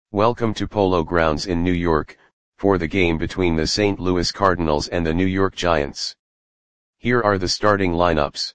Welcome to Polo Grounds in New York, for the game between the St. Louis Cardinals and the New York Giants. Here are the starting lineups.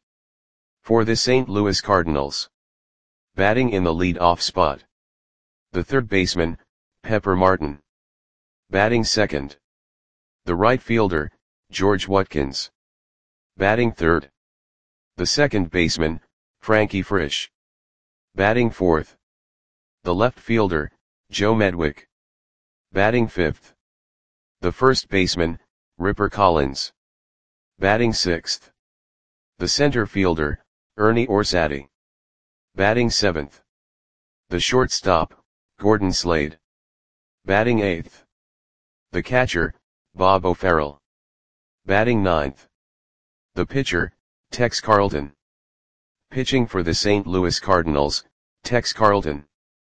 For the St. Louis Cardinals. Batting in the lead-off spot. The third baseman, Pepper Martin. Batting second. The right fielder, George Watkins. Batting third. The second baseman, Frankie Frisch. Batting fourth. The left fielder, Joe Medwick. Batting fifth. The first baseman, Ripper Collins. Batting sixth. The center fielder, Ernie Orsatti. Batting seventh. The shortstop, Gordon Slade. Batting eighth. The catcher, Bob O'Farrell. Batting ninth. The pitcher, Tex Carlton. Pitching for the St. Louis Cardinals, Tex Carlton.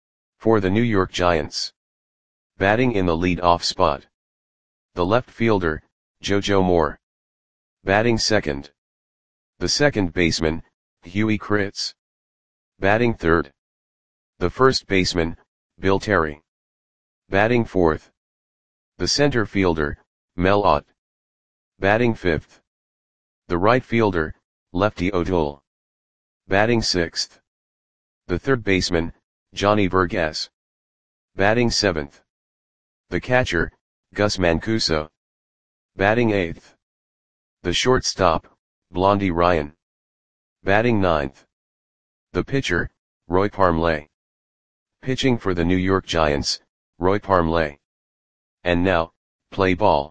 For the New York Giants. Batting in the lead-off spot. The left fielder, JoJo Moore. Batting second. The second baseman, Huey Kritz. Batting third. The first baseman, Bill Terry. Batting fourth. The center fielder, Mel Ott. Batting fifth. The right fielder, Lefty O'Toole. Batting sixth. The third baseman, Johnny Vergas. Batting seventh. The catcher, Gus Mancuso. Batting eighth. The shortstop, Blondie Ryan. Batting ninth. The pitcher, Roy Parmley. Pitching for the New York Giants, Roy Parmley. And now, play ball.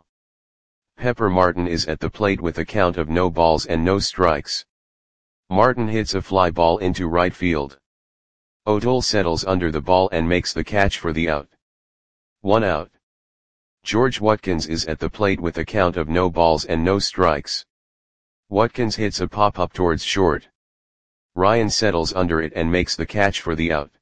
Pepper Martin is at the plate with a count of no balls and no strikes. Martin hits a fly ball into right field. O'Toole settles under the ball and makes the catch for the out. 1 out. George Watkins is at the plate with a count of no balls and no strikes. Watkins hits a pop-up towards short. Ryan settles under it and makes the catch for the out.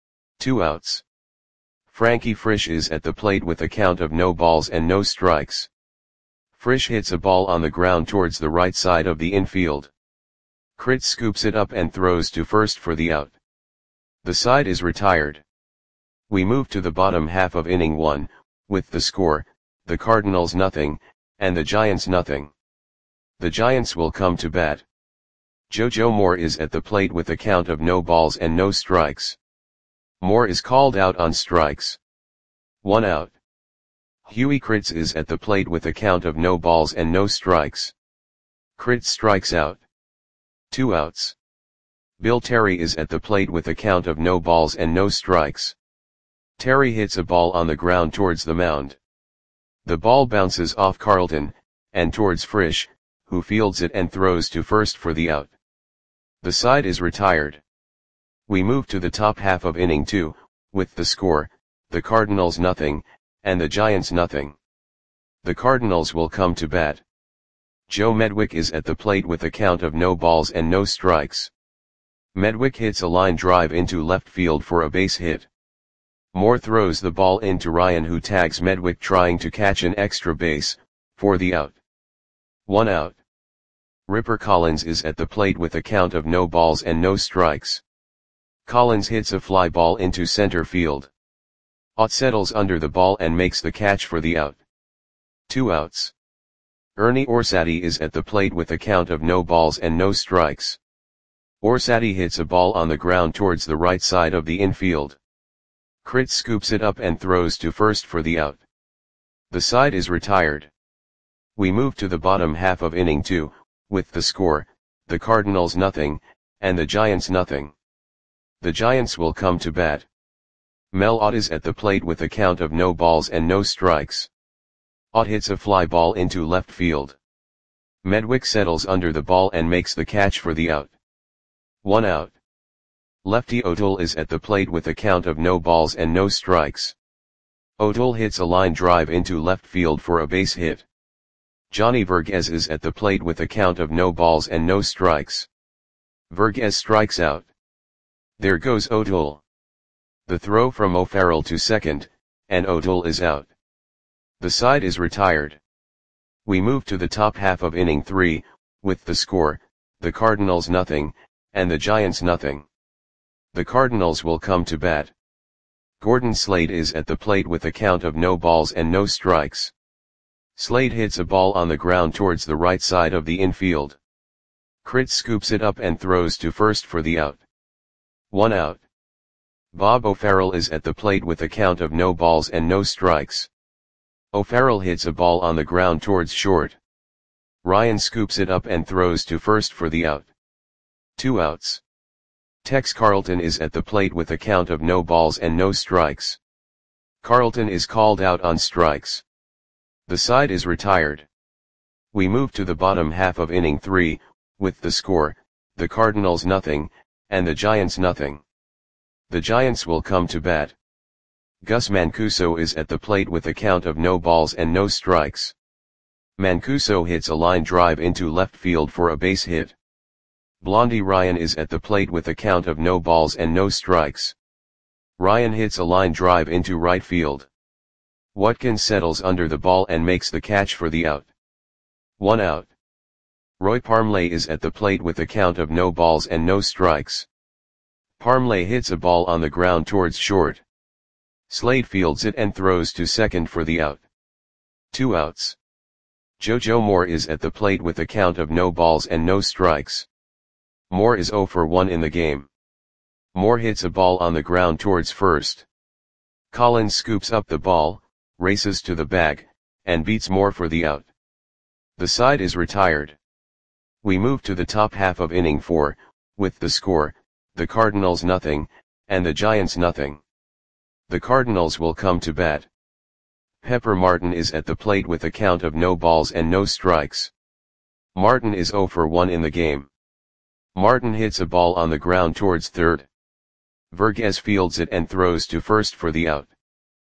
2 outs. Frankie Frisch is at the plate with a count of no balls and no strikes. Frisch hits a ball on the ground towards the right side of the infield. Kritz scoops it up and throws to first for the out. The side is retired. We move to the bottom half of inning 1, with the score, the Cardinals nothing, and the Giants nothing. The Giants will come to bat. JoJo Moore is at the plate with a count of no balls and no strikes. Moore is called out on strikes. 1 out. Huey Kritz is at the plate with a count of no balls and no strikes. Kritz strikes out. 2 outs. Bill Terry is at the plate with a count of no balls and no strikes. Terry hits a ball on the ground towards the mound. The ball bounces off Carlton, and towards Frisch, who fields it and throws to first for the out. The side is retired. We move to the top half of inning 2, with the score, the Cardinals nothing, and the Giants nothing. The Cardinals will come to bat. Joe Medwick is at the plate with a count of no balls and no strikes. Medwick hits a line drive into left field for a base hit. Moore throws the ball into Ryan, who tags Medwick trying to catch an extra base, for the out. 1 out. Ripper Collins is at the plate with a count of no balls and no strikes. Collins hits a fly ball into center field. Ott settles under the ball and makes the catch for the out. 2 outs. Ernie Orsatti is at the plate with a count of no balls and no strikes. Orsatti hits a ball on the ground towards the right side of the infield. Kritz scoops it up and throws to first for the out. The side is retired. We move to the bottom half of inning 2, with the score, the Cardinals nothing, and the Giants nothing. The Giants will come to bat. Mel Ott is at the plate with a count of no balls and no strikes. Ott hits a fly ball into left field. Medwick settles under the ball and makes the catch for the out. 1 out. Lefty O'Toole is at the plate with a count of no balls and no strikes. O'Toole hits a line drive into left field for a base hit. Johnny Vergas is at the plate with a count of no balls and no strikes. Vergas strikes out. There goes O'Toole. The throw from O'Farrell to second, and O'Toole is out. The side is retired. We move to the top half of inning 3, with the score, the Cardinals nothing, and the Giants nothing. The Cardinals will come to bat. Gordon Slade is at the plate with a count of no balls and no strikes. Slade hits a ball on the ground towards the right side of the infield. Crit scoops it up and throws to first for the out. 1 out. Bob O'Farrell is at the plate with a count of no balls and no strikes. O'Farrell hits a ball on the ground towards short. Ryan scoops it up and throws to first for the out. 2 outs. Tex Carlton is at the plate with a count of no balls and no strikes. Carlton is called out on strikes. The side is retired. We move to the bottom half of inning 3, with the score, the Cardinals nothing, and the Giants nothing. The Giants will come to bat. Gus Mancuso is at the plate with a count of no balls and no strikes. Mancuso hits a line drive into left field for a base hit. Blondie Ryan is at the plate with a count of no balls and no strikes. Ryan hits a line drive into right field. Watkins settles under the ball and makes the catch for the out. 1 out. Roy Parmley is at the plate with a count of no balls and no strikes. Parmley hits a ball on the ground towards short. Slade fields it and throws to second for the out. 2 outs. JoJo Moore is at the plate with a count of no balls and no strikes. Moore is 0 for 1 in the game. Moore hits a ball on the ground towards first. Collins scoops up the ball, races to the bag, and beats Moore for the out. The side is retired. We move to the top half of inning 4, with the score, the Cardinals nothing, and the Giants nothing. The Cardinals will come to bat. Pepper Martin is at the plate with a count of no balls and no strikes. Martin is 0 for 1 in the game. Martin hits a ball on the ground towards third. Vergez fields it and throws to first for the out.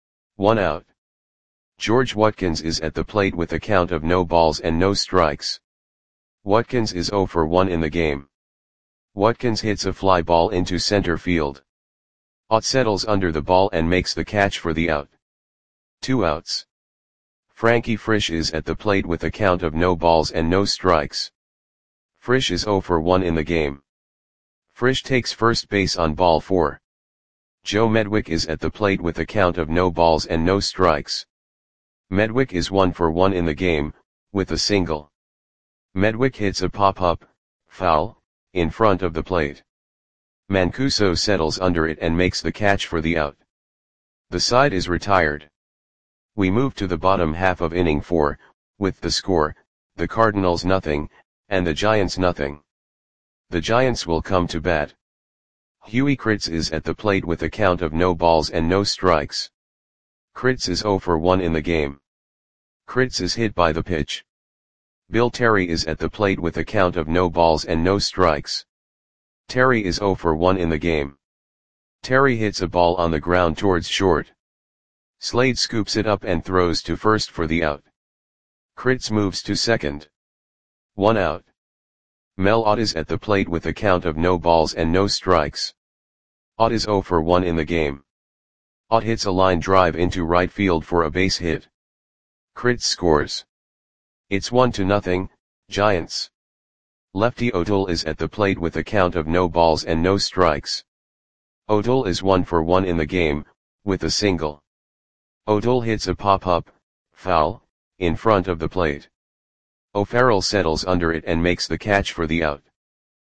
1 out. George Watkins is at the plate with a count of no balls and no strikes. Watkins is 0 for 1 in the game. Watkins hits a fly ball into center field. Ott settles under the ball and makes the catch for the out. 2 outs. Frankie Frisch is at the plate with a count of no balls and no strikes. Frisch is 0 for 1 in the game. Frisch takes first base on ball 4. Joe Medwick is at the plate with a count of no balls and no strikes. Medwick is 1 for 1 in the game, with a single. Medwick hits a pop-up, foul, in front of the plate. Mancuso settles under it and makes the catch for the out. The side is retired. We move to the bottom half of inning 4, with the score, the Cardinals nothing, and the Giants nothing. The Giants will come to bat. Huey Kritz is at the plate with a count of no balls and no strikes. Kritz is 0 for 1 in the game. Kritz is hit by the pitch. Bill Terry is at the plate with a count of no balls and no strikes. Terry is 0 for 1 in the game. Terry hits a ball on the ground towards short. Slade scoops it up and throws to first for the out. Kritz moves to second. 1 out. Mel Ott is at the plate with a count of no balls and no strikes. Ott is 0 for 1 in the game. Ott hits a line drive into right field for a base hit. Kritz scores. It's 1-0, Giants. Lefty O'Toole is at the plate with a count of no balls and no strikes. O'Toole is 1 for 1 in the game, with a single. O'Toole hits a pop-up, foul, in front of the plate. O'Farrell settles under it and makes the catch for the out.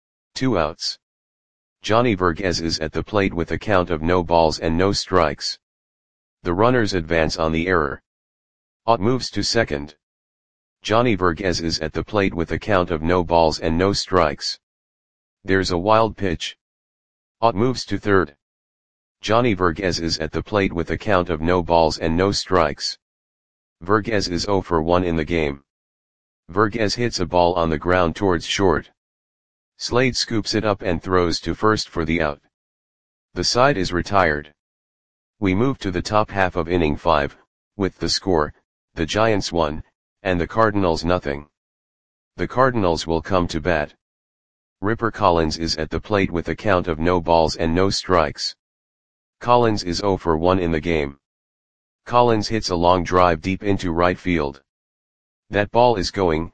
2 outs. Johnny Vergez is at the plate with a count of no balls and no strikes. The runners advance on the error. Ott moves to second. Johnny Vergez is at the plate with a count of no balls and no strikes. There's a wild pitch. Ott moves to third. Johnny Vergez is at the plate with a count of no balls and no strikes. Vergez is 0 for 1 in the game. Vergez hits a ball on the ground towards short. Slade scoops it up and throws to first for the out. The side is retired. We move to the top half of inning 5, with the score, the Giants 1, and the Cardinals nothing. The Cardinals will come to bat. Ripper Collins is at the plate with a count of no balls and no strikes. Collins is 0 for 1 in the game. Collins hits a long drive deep into right field. That ball is gone.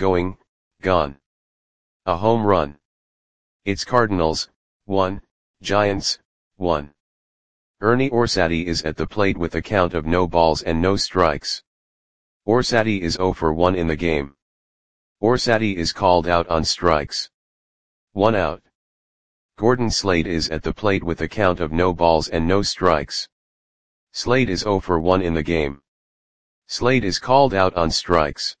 A home run. It's Cardinals, 1, Giants, 1. Ernie Orsatti is at the plate with a count of no balls and no strikes. Orsatti is 0 for 1 in the game. Orsatti is called out on strikes. 1 out. Gordon Slade is at the plate with a count of no balls and no strikes. Slade is 0 for 1 in the game. Slade is called out on strikes.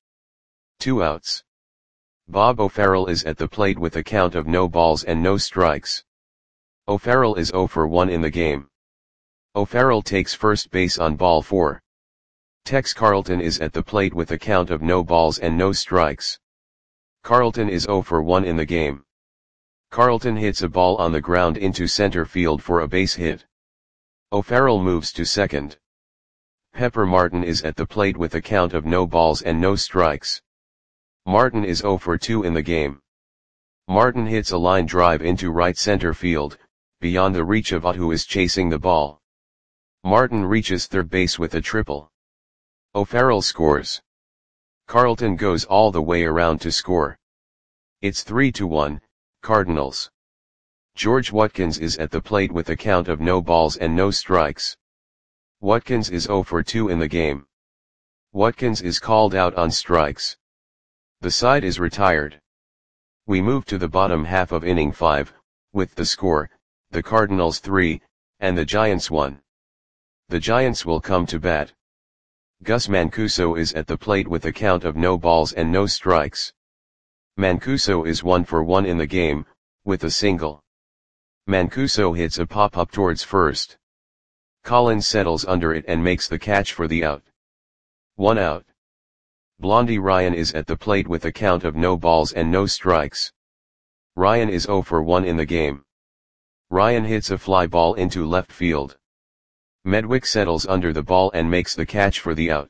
2 outs. Bob O'Farrell is at the plate with a count of no balls and no strikes. O'Farrell is 0 for 1 in the game. O'Farrell takes first base on ball 4. Tex Carlton is at the plate with a count of no balls and no strikes. Carlton is 0 for 1 in the game. Carlton hits a ball on the ground into center field for a base hit. O'Farrell moves to second. Pepper Martin is at the plate with a count of no balls and no strikes. Martin is 0 for 2 in the game. Martin hits a line drive into right center field, beyond the reach of Ott, who is chasing the ball. Martin reaches third base with a triple. O'Farrell scores. Carlton goes all the way around to score. It's 3-1, Cardinals. George Watkins is at the plate with a count of no balls and no strikes. Watkins is 0 for 2 in the game. Watkins is called out on strikes. The side is retired. We move to the bottom half of inning 5, with the score, the Cardinals 3, and the Giants 1. The Giants will come to bat. Gus Mancuso is at the plate with a count of no balls and no strikes. Mancuso is 1 for 1 in the game, with a single. Mancuso hits a pop-up towards first. Collins settles under it and makes the catch for the out. 1 out. Blondie Ryan is at the plate with a count of no balls and no strikes. Ryan is 0 for 1 in the game. Ryan hits a fly ball into left field. Medwick settles under the ball and makes the catch for the out.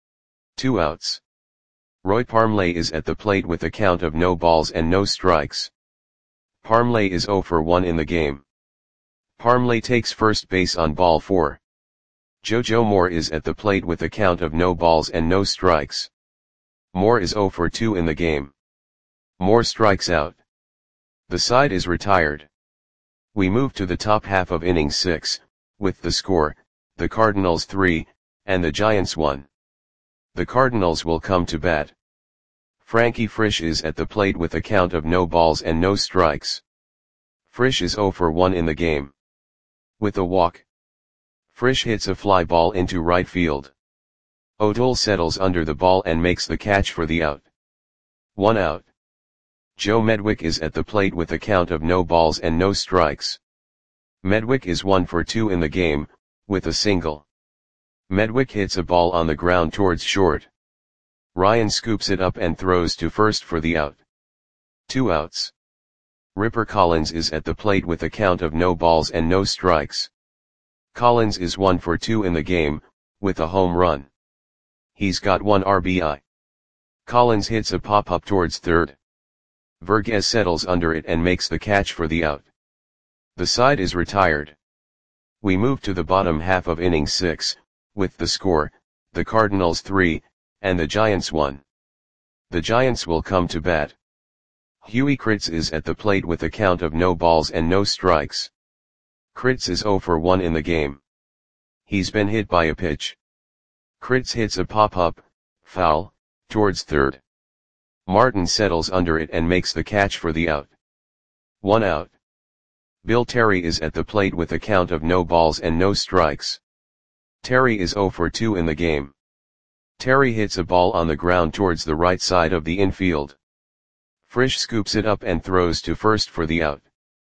2 outs. Roy Parmley is at the plate with a count of no balls and no strikes. Parmley is 0 for 1 in the game. Parmley takes first base on ball 4. JoJo Moore is at the plate with a count of no balls and no strikes. Moore is 0 for 2 in the game. Moore strikes out. The side is retired. We move to the top half of inning 6, with the score, the Cardinals 3, and the Giants 1. The Cardinals will come to bat. Frankie Frisch is at the plate with a count of no balls and no strikes. Frisch is 0 for 1 in the game. With a walk, Frisch hits a fly ball into right field. O'Toole settles under the ball and makes the catch for the out. 1 out. Joe Medwick is at the plate with a count of no balls and no strikes. Medwick is 1 for 2 in the game, with a single. Medwick hits a ball on the ground towards short. Ryan scoops it up and throws to first for the out. 2 outs. Ripper Collins is at the plate with a count of no balls and no strikes. Collins is 1 for 2 in the game, with a home run. He's got 1 RBI. Collins hits a pop-up towards third. Vergez settles under it and makes the catch for the out. The side is retired. We move to the bottom half of inning 6, with the score, the Cardinals 3, and the Giants 1. The Giants will come to bat. Huey Kritz is at the plate with a count of no balls and no strikes. Kritz is 0 for 1 in the game. He's been hit by a pitch. Kritz hits a pop-up, foul, towards third. Martin settles under it and makes the catch for the out. 1 out. Bill Terry is at the plate with a count of no balls and no strikes. Terry is 0 for 2 in the game. Terry hits a ball on the ground towards the right side of the infield. Frisch scoops it up and throws to first for the out.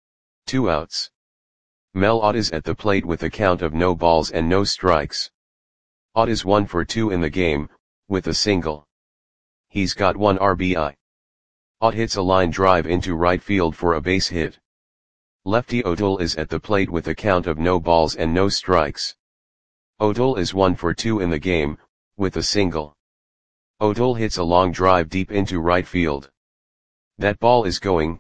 2 outs. Mel Ott is at the plate with a count of no balls and no strikes. Ott is 1 for 2 in the game, with a single. He's got 1 RBI. Ott hits a line drive into right field for a base hit. Lefty O'Toole is at the plate with a count of no balls and no strikes. O'Toole is 1 for 2 in the game, with a single. O'Toole hits a long drive deep into right field. That ball is gone.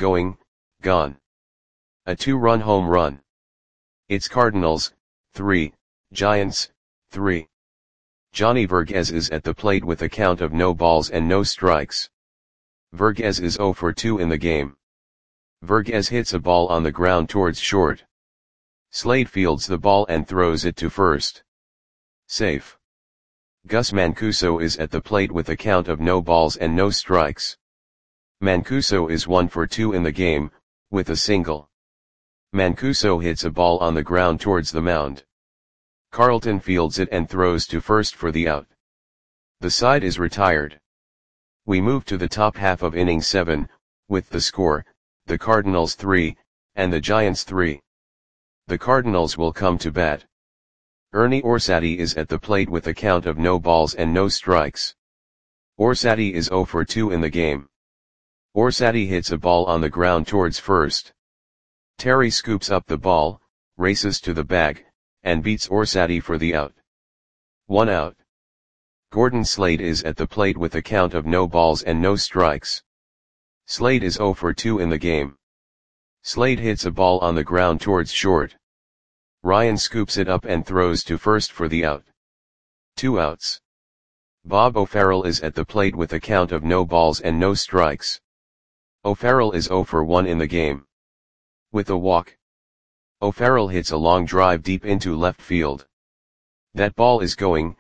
A 2-run home run. It's Cardinals, 3, Giants, 3. Johnny Vergez is at the plate with a count of no balls and no strikes. Vergez is 0 for 2 in the game. Vergez hits a ball on the ground towards short. Slade fields the ball and throws it to first. Safe. Gus Mancuso is at the plate with a count of no balls and no strikes. Mancuso is 1 for 2 in the game, with a single. Mancuso hits a ball on the ground towards the mound. Carlton fields it and throws to first for the out. The side is retired. We move to the top half of inning 7, with the score, the Cardinals 3, and the Giants 3. The Cardinals will come to bat. Ernie Orsatti is at the plate with a count of no balls and no strikes. Orsatti is 0 for 2 in the game. Orsatti hits a ball on the ground towards first. Terry scoops up the ball, races to the bag, and beats Orsatti for the out. 1 out. Gordon Slade is at the plate with a count of no balls and no strikes. Slade is 0 for 2 in the game. Slade hits a ball on the ground towards short. Ryan scoops it up and throws to first for the out. 2 outs. Bob O'Farrell is at the plate with a count of no balls and no strikes. O'Farrell is 0 for 1 in the game. With a walk, O'Farrell hits a long drive deep into left field. That ball is gone.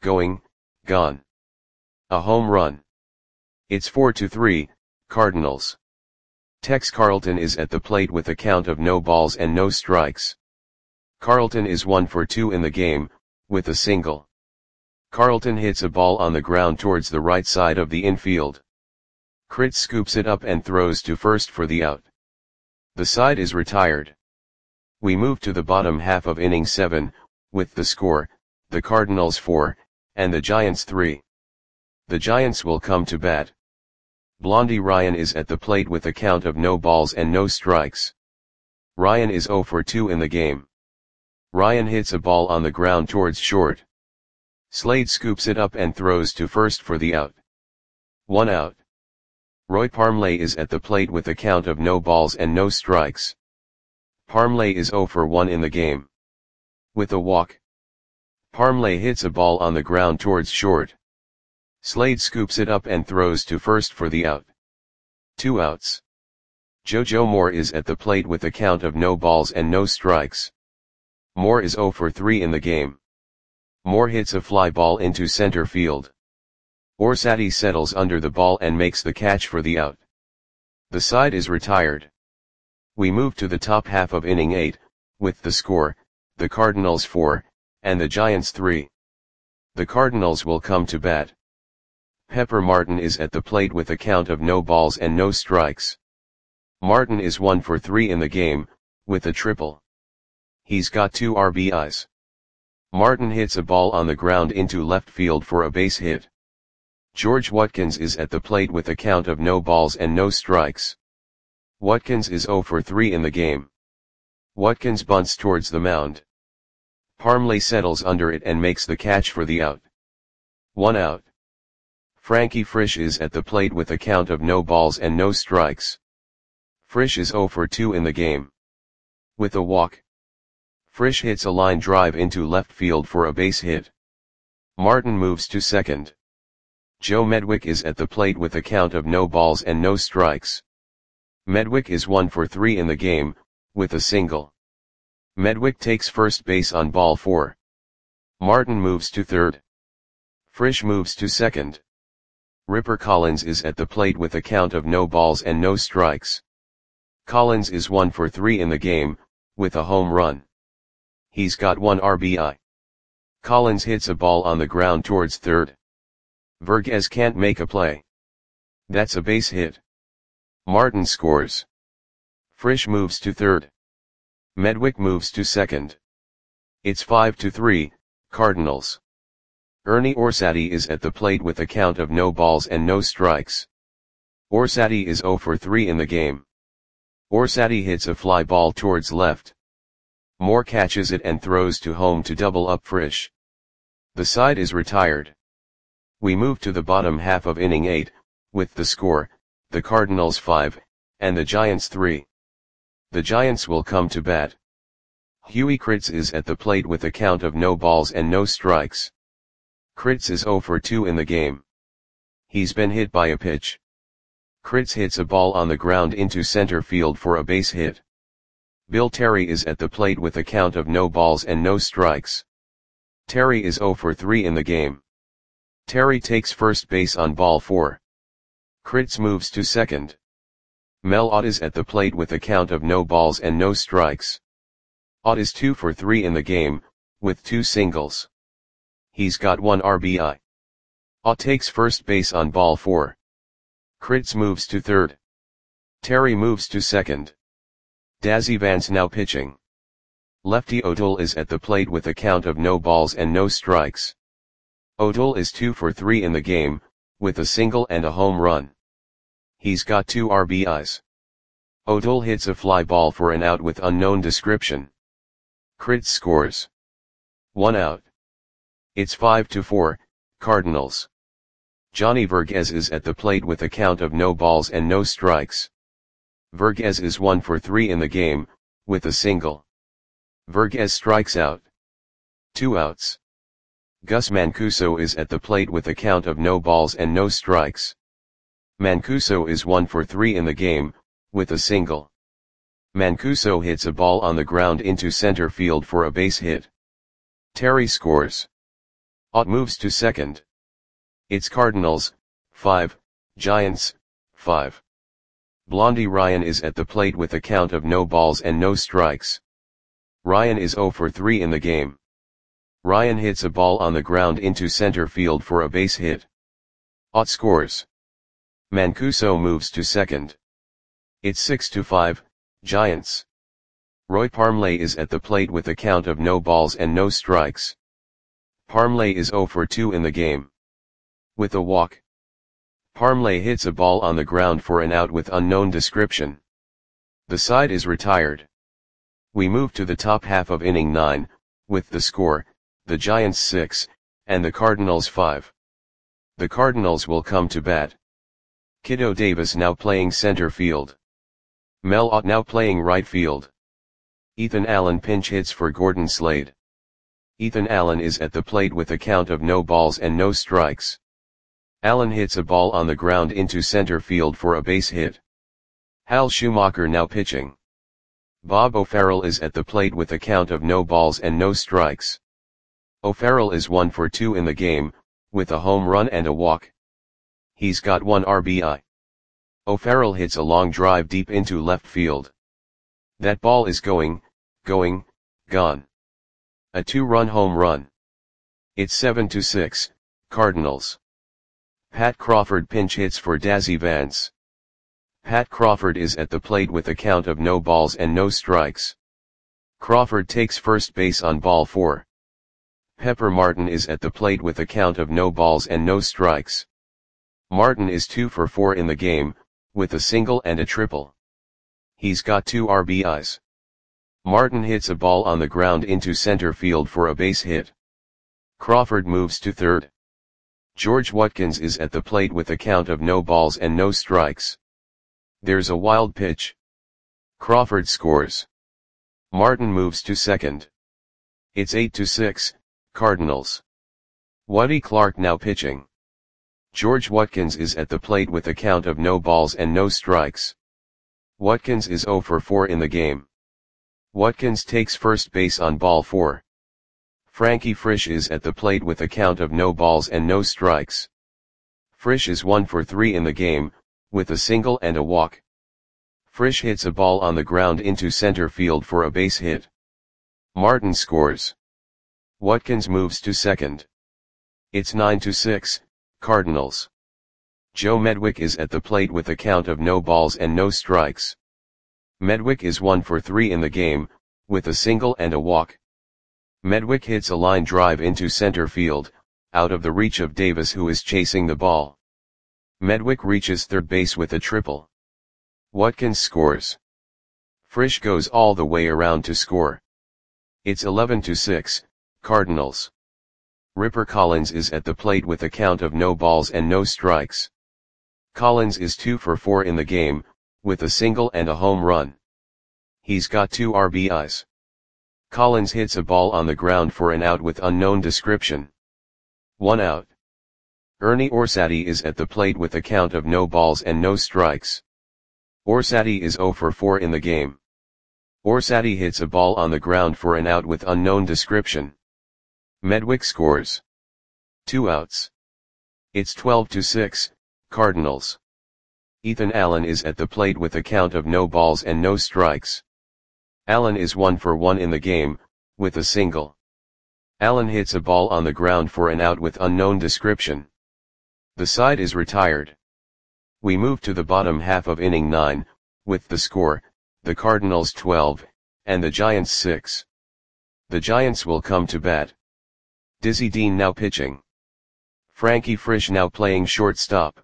A home run. It's 4-3, Cardinals. Tex Carlton is at the plate with a count of no balls and no strikes. Carlton is 1 for 2 in the game, with a single. Carlton hits a ball on the ground towards the right side of the infield. Kritz scoops it up and throws to first for the out. The side is retired. We move to the bottom half of inning 7, with the score, the Cardinals 4, and the Giants 3. The Giants will come to bat. Blondie Ryan is at the plate with a count of no balls and no strikes. Ryan is 0 for 2 in the game. Ryan hits a ball on the ground towards short. Slade scoops it up and throws to first for the out. 1 out. Roy Parmley is at the plate with a count of no balls and no strikes. Parmley is 0 for 1 in the game. With a walk, Parmley hits a ball on the ground towards short. Slade scoops it up and throws to first for the out. 2 outs. JoJo Moore is at the plate with a count of no balls and no strikes. Moore is 0 for 3 in the game. Moore hits a fly ball into center field. Orsatti settles under the ball and makes the catch for the out. The side is retired. We move to the top half of inning 8, with the score, the Cardinals 4, and the Giants 3. The Cardinals will come to bat. Pepper Martin is at the plate with a count of no balls and no strikes. Martin is 1 for 3 in the game, with a triple. He's got 2 RBIs. Martin hits a ball on the ground into left field for a base hit. George Watkins is at the plate with a count of no balls and no strikes. Watkins is 0 for 3 in the game. Watkins bunts towards the mound. Parmley settles under it and makes the catch for the out. 1 out. Frankie Frisch is at the plate with a count of no balls and no strikes. Frisch is 0 for 2 in the game. With a walk, Frisch hits a line drive into left field for a base hit. Martin moves to second. Joe Medwick is at the plate with a count of no balls and no strikes. Medwick is 1 for 3 in the game, with a single. Medwick takes first base on ball 4. Martin moves to third. Frisch moves to second. Ripper Collins is at the plate with a count of no balls and no strikes. Collins is 1 for 3 in the game, with a home run. He's got 1 RBI. Collins hits a ball on the ground towards third. Vergez can't make a play. That's a base hit. Martin scores. Frisch moves to third. Medwick moves to second. It's 5-3, Cardinals. Ernie Orsatti is at the plate with a count of no balls and no strikes. Orsatti is 0 for 3 in the game. Orsatti hits a fly ball towards left. Moore catches it and throws to home to double up Frisch. The side is retired. We move to the bottom half of inning 8, with the score, the Cardinals 5, and the Giants 3. The Giants will come to bat. Huey Kritz is at the plate with a count of no balls and no strikes. Kritz is 0 for 2 in the game. He's been hit by a pitch. Kritz hits a ball on the ground into center field for a base hit. Bill Terry is at the plate with a count of no balls and no strikes. Terry is 0 for 3 in the game. Terry takes first base on ball 4. Kritz moves to second. Mel Ott is at the plate with a count of no balls and no strikes. Ott is 2 for 3 in the game, with 2 singles. He's got 1 RBI. Ott takes first base on ball 4. Kritz moves to third. Terry moves to second. Dazzy Vance now pitching. Lefty O'Toole is at the plate with a count of no balls and no strikes. O'Toole is 2 for 3 in the game, with a single and a home run. He's got 2 RBIs. O'Toole hits a fly ball for an out with unknown description. Kritz scores. 1 out. It's 5-4, Cardinals. Johnny Verghese is at the plate with a count of no balls and no strikes. Verghese is 1 for 3 in the game, with a single. Verghese strikes out. 2 outs. Gus Mancuso is at the plate with a count of no balls and no strikes. Mancuso is 1 for 3 in the game, with a single. Mancuso hits a ball on the ground into center field for a base hit. Terry scores. Ott moves to second. It's Cardinals, 5, Giants, 5. Blondie Ryan is at the plate with a count of no balls and no strikes. Ryan is 0 for 3 in the game. Ryan hits a ball on the ground into center field for a base hit. Ott scores. Mancuso moves to second. It's 6-5, Giants. Roy Parmley is at the plate with a count of no balls and no strikes. Parmley is 0 for 2 in the game. With a walk. Parmley hits a ball on the ground for an out with unknown description. The side is retired. We move to the top half of inning 9, with the score, the Giants 6, and the Cardinals 5. The Cardinals will come to bat. Kiddo Davis now playing center field. Mel Ott now playing right field. Ethan Allen pinch hits for Gordon Slade. Ethan Allen is at the plate with a count of no balls and no strikes. Allen hits a ball on the ground into center field for a base hit. Hal Schumacher now pitching. Bob O'Farrell is at the plate with a count of no balls and no strikes. O'Farrell is 1 for 2 in the game, with a home run and a walk. He's got 1 RBI. O'Farrell hits a long drive deep into left field. That ball is going, gone. A 2-run home run. It's 7-6, Cardinals. Pat Crawford pinch hits for Dazzy Vance. Pat Crawford is at the plate with a count of no balls and no strikes. Crawford takes first base on ball 4. Pepper Martin is at the plate with a count of no balls and no strikes. Martin is 2 for 4 in the game, with a single and a triple. He's got 2 RBIs. Martin hits a ball on the ground into center field for a base hit. Crawford moves to third. George Watkins is at the plate with a count of no balls and no strikes. There's a wild pitch. Crawford scores. Martin moves to second. It's 8-6, Cardinals. Waddy Clark now pitching. George Watkins is at the plate with a count of no balls and no strikes. Watkins is 0 for 4 in the game. Watkins takes first base on ball 4. Frankie Frisch is at the plate with a count of no balls and no strikes. Frisch is 1 for 3 in the game, with a single and a walk. Frisch hits a ball on the ground into center field for a base hit. Martin scores. Watkins moves to second. It's 9-6, Cardinals. Joe Medwick is at the plate with a count of no balls and no strikes. Medwick is 1 for 3 in the game, with a single and a walk. Medwick hits a line drive into center field, out of the reach of Davis who is chasing the ball. Medwick reaches third base with a triple. Watkins scores. Frisch goes all the way around to score. It's 11-6, Cardinals. Ripper Collins is at the plate with a count of no balls and no strikes. Collins is 2 for 4 in the game, with a single and a home run. He's got 2 RBIs. Collins hits a ball on the ground for an out with unknown description. 1 out. Ernie Orsatti is at the plate with a count of no balls and no strikes. Orsatti is 0 for 4 in the game. Orsatti hits a ball on the ground for an out with unknown description. Medwick scores. 2 outs. It's 12-6, Cardinals. Ethan Allen is at the plate with a count of no balls and no strikes. Allen is 1 for 1 in the game, with a single. Allen hits a ball on the ground for an out with unknown description. The side is retired. We move to the bottom half of inning 9, with the score, the Cardinals 12, and the Giants 6. The Giants will come to bat. Dizzy Dean now pitching. Frankie Frisch now playing shortstop.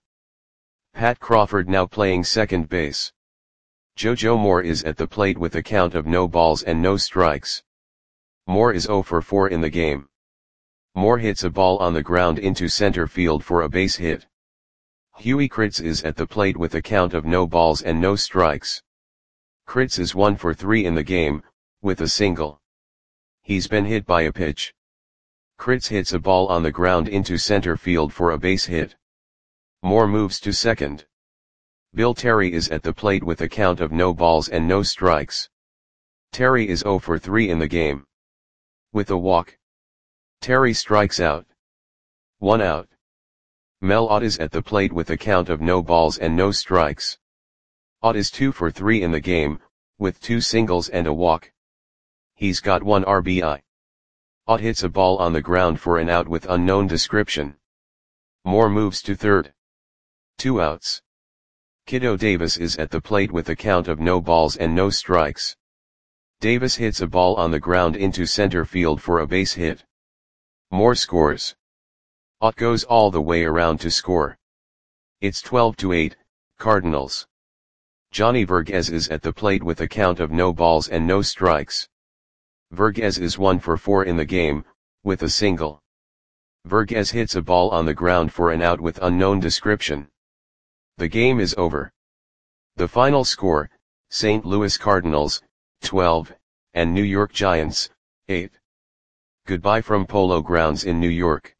Pat Crawford now playing second base. JoJo Moore is at the plate with a count of no balls and no strikes. Moore is 0 for 4 in the game. Moore hits a ball on the ground into center field for a base hit. Huey Kritz is at the plate with a count of no balls and no strikes. Kritz is 1 for 3 in the game, with a single. He's been hit by a pitch. Kritz hits a ball on the ground into center field for a base hit. Moore moves to second. Bill Terry is at the plate with a count of no balls and no strikes. Terry is 0 for 3 in the game. With a walk. Terry strikes out. 1 out. Mel Ott is at the plate with a count of no balls and no strikes. Ott is 2 for 3 in the game, with 2 singles and a walk. He's got 1 RBI. Ott hits a ball on the ground for an out with unknown description. Moore moves to third. 2 outs. Kiddo Davis is at the plate with a count of no balls and no strikes. Davis hits a ball on the ground into center field for a base hit. Moore scores. Ott goes all the way around to score. It's 12-8, Cardinals. Johnny Verghese is at the plate with a count of no balls and no strikes. Verghese is 1 for 4 in the game, with a single. Verghese hits a ball on the ground for an out with unknown description. The game is over. The final score, St. Louis Cardinals, 12, and New York Giants, 8. Goodbye from Polo Grounds in New York.